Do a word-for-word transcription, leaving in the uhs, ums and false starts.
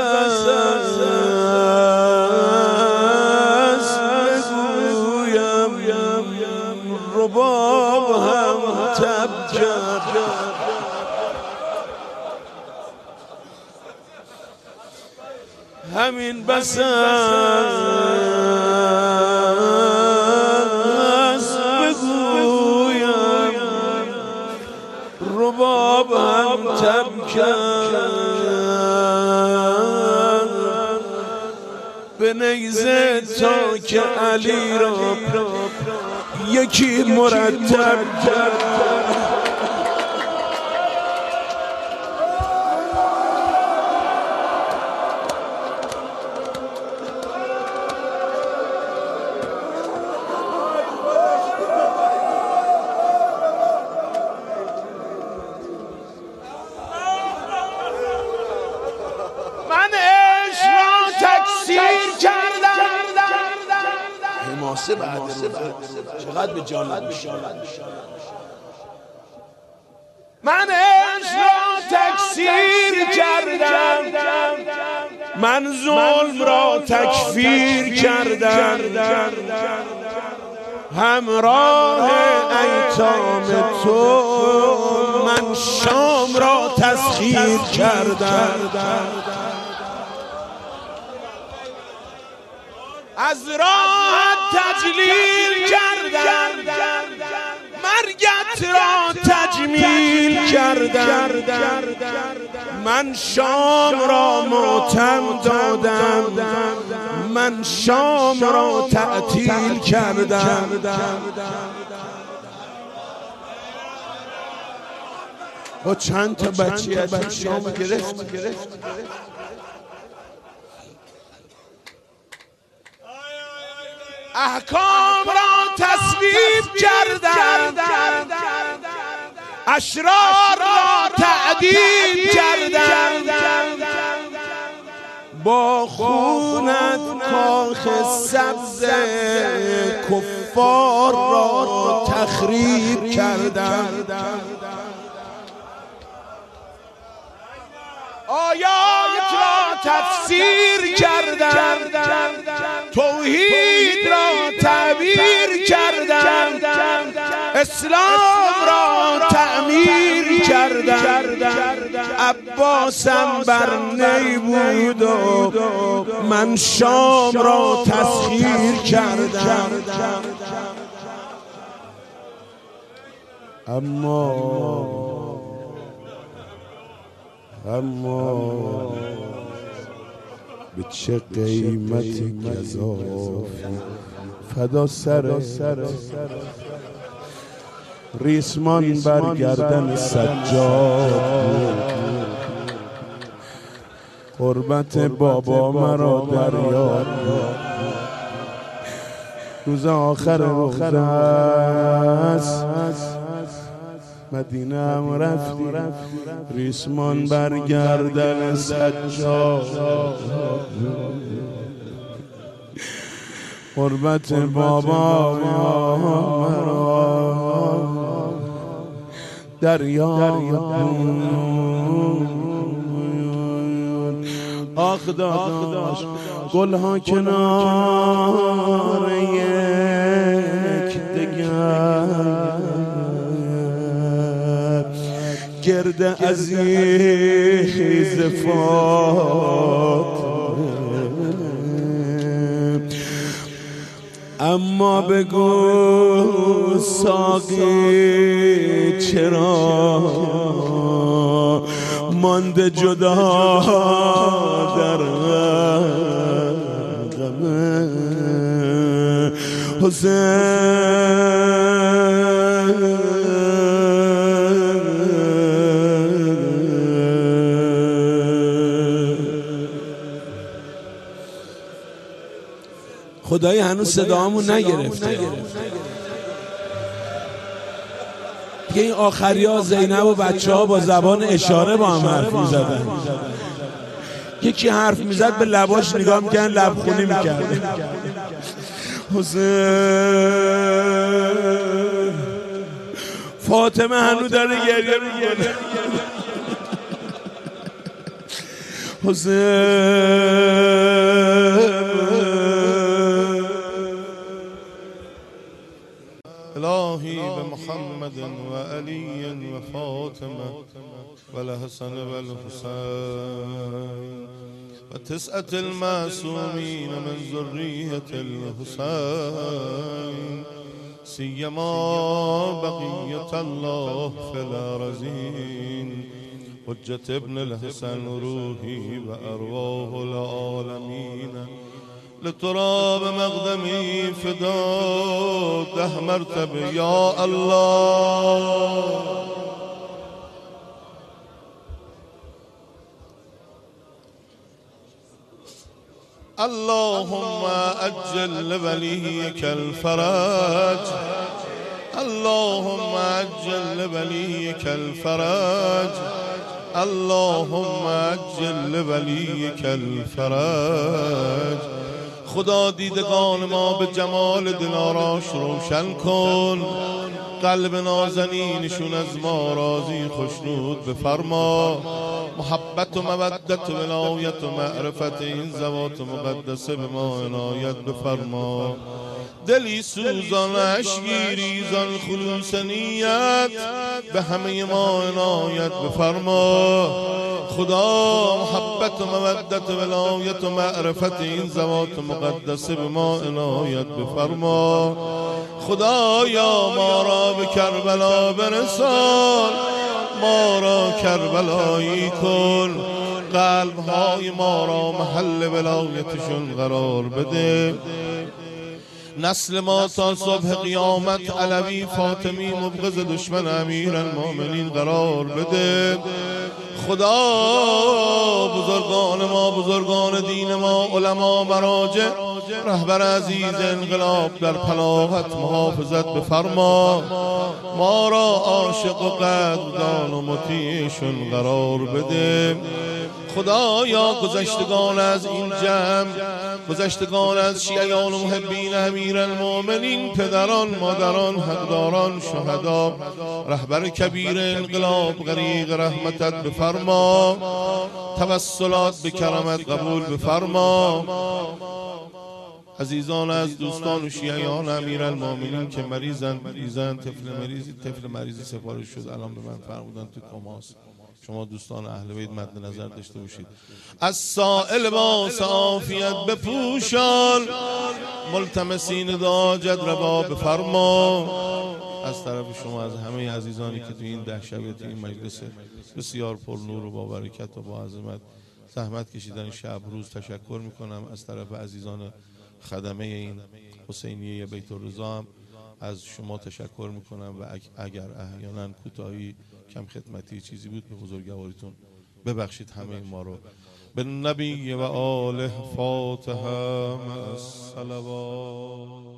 بگویم رباب هم تب کرد، همین بس است بگویم رباب هم تب کرد. به نیزه تا که علی را یکی مرتب کرد. من عشق را تکثیر کردم. حماسه بعد چقدر به جان من عشق را تکثیر کردم، من ظلم را تکفیر کردم، همراه ایتام تو من شام را تسخیر کردم. از راحت تجلیل کردم، مرگت را تجمیل کردم، من شام را ماتم دادم، من شام را تعطیل کردم. با چند تا بچه از شام گرفت، احکام را تصویب کردم، اشرار را تعدیب کردم، با خونت کاخ سبز کفار را تخریب کردم. آیات را تفسیر کردم، توحید را تعبیر کردم، اسلام را تعمیر کردم. عباسم بر نی بود و من شام را تسخیر کردم. اما اما به چه قیمتی گزافی فدا سر ریسمان برگردن سجاد، قربت بابا مرا در یاد، روز آخر روز است مدینه هم رفتی، ریسمان برگردن سجاد، قربت بابا مرا در یاد. آخ داداش گلها کنار یک دگر، گرد عزیز فات، اما بگو ساقی چرا مانده جدا در غم حسین. خدایی هنوز صدامون نگرفته دیگه. این آخری ها زینب و بچه ها با زبان اشاره با هم حرف می زدن. یکی حرف می زد به لباش نگاه میکن لبخونی میکرد. حسین فاطمه هنوز داره گریه میکنه. الهی بمحمد وعلي وفاطمة والحسن والحسين وتسعة المعصومين من ذرية الحسين سيما بقية الله في الأرضين حجة ابن الحسن روحي وأرواح العالمين لتراب مقدمي فداء ده مرتبه يا الله. اللهم أجل لوليك الفرج اللهم أجل لوليك الفرج اللهم أجل لوليك الفرج. خدا دیدگان ما به جمال دلاراش روشن کن، قلب نازنینشون از ما راضی خوشنود بفرما. محبت و مودت و ولایت و معرفت این ذوات مقدسه به ما عنایت بفرما. دلی سوزان اشکی ریزان خلوص نیت به همه ما عنایت بفرما. خدا محبت و مودت و ولایت و معرفت این ذوات مقدسه به ما عنایت بفرما. خدایا ما را به کربلا برسان، ما را کربلایی کن، قلب‌های ما را محل ولایتشون قرار بده. نسل ما تا صبح قیامت علوی فاطمی مبغض دشمن امیرالمومنین قرار بده. خدا بزرگان ما، بزرگان دین ما، علما، مراجع، رهبر عزیز انقلاب در پناهت محافظت بفرما. ما را عاشق و قدردان و مطیعشون قرار بده. خدایا گذشتگان از این جمع، گذشتگان از شیعیان و محبین امیرالمومنین، پدران، مادران، حقداران، شهدا، رهبر کبیر انقلاب غریق رحمتت بفرما. توسلات به کرمت قبول بفرما. عزیزان از دوستان و شیعیان امیرالمومنین که مریضن مریضن طفل مریضی طفل مریضی سفارش شد، الان به من فرمودن تو کماست. شما دوستان اهل بیت مد نظر داشته باشید. از سائل با عافیت بپوشان، ملتمسین داجت روا بفرما. از طرف شما از همه عزیزانی که تو این ده شبه تو این مجلس بسیار پر نور و با برکت و با عظمت زحمت کشیدن شب روز تشکر میکنم. از طرف عزیزان خدمه این حسینیه بیت الرضا هم از شما تشکر میکنم و اگر احیانا کوتاهی کم خدمتی چیزی بود به بزرگواریتون ببخشید همه ما رو. به نبی و آله فاتحه مع الصلوات.